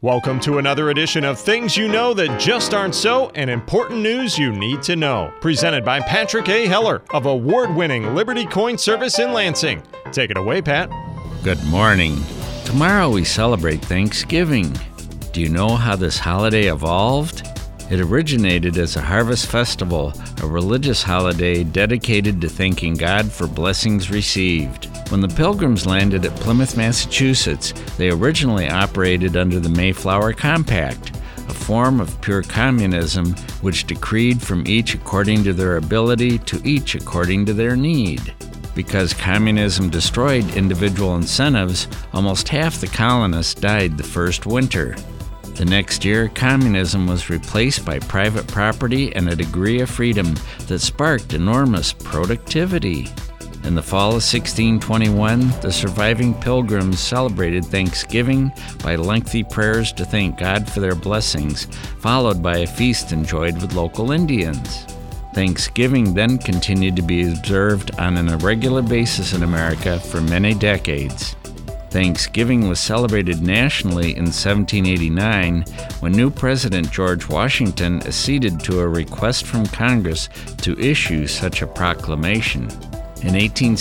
Welcome to another edition of Things You Know That Just Aren't So and Important News You Need to Know. Presented by Patrick A. Heller of award-winning Liberty Coin Service in Lansing. Take it away, Pat. Good morning. Tomorrow we celebrate Thanksgiving. Do you know how this holiday evolved? It originated as a harvest festival, a religious holiday dedicated to thanking God for blessings received. When the Pilgrims landed at Plymouth, Massachusetts, they originally operated under the Mayflower Compact, a form of pure communism which decreed from each according to their ability to each according to their need. Because communism destroyed individual incentives, almost half the colonists died the first winter. The next year, communism was replaced by private property and a degree of freedom that sparked enormous productivity. In the fall of 1621, the surviving Pilgrims celebrated Thanksgiving by lengthy prayers to thank God for their blessings, followed by a feast enjoyed with local Indians. Thanksgiving then continued to be observed on an irregular basis in America for many decades. Thanksgiving was celebrated nationally in 1789 when new President George Washington acceded to a request from Congress to issue such a proclamation. In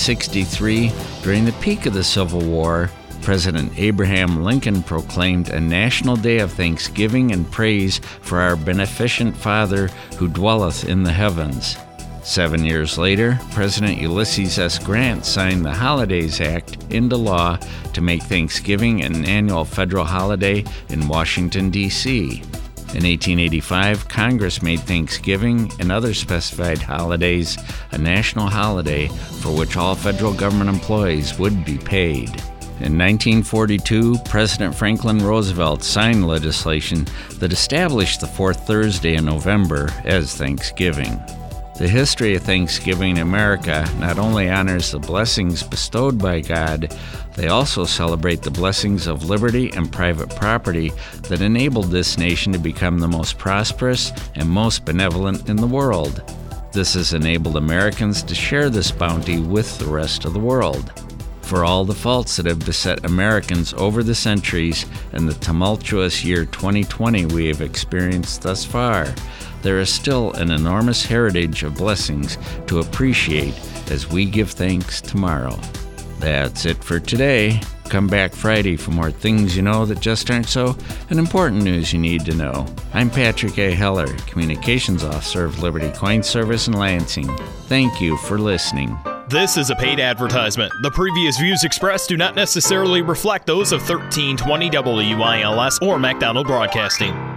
1863, during the peak of the Civil War, President Abraham Lincoln proclaimed a national day of thanksgiving and praise for our beneficent Father who dwelleth in the heavens. 7 years later, President Ulysses S. Grant signed the Holidays Act into law to make Thanksgiving an annual federal holiday in Washington, D.C. In 1885, Congress made Thanksgiving and other specified holidays a national holiday for which all federal government employees would be paid. In 1942, President Franklin Roosevelt signed legislation that established the fourth Thursday in November as Thanksgiving. The history of Thanksgiving in America not only honors the blessings bestowed by God, they also celebrate the blessings of liberty and private property that enabled this nation to become the most prosperous and most benevolent in the world. This has enabled Americans to share this bounty with the rest of the world. For all the faults that have beset Americans over the centuries and the tumultuous year 2020 we have experienced thus far, there is still an enormous heritage of blessings to appreciate as we give thanks tomorrow. That's it for today. Come back Friday for more things you know that just aren't so and important news you need to know. I'm Patrick A. Heller, Communications Officer of Liberty Coin Service in Lansing. Thank you for listening. This is a paid advertisement. The previous views expressed do not necessarily reflect those of 1320 WILS or MacDonald Broadcasting.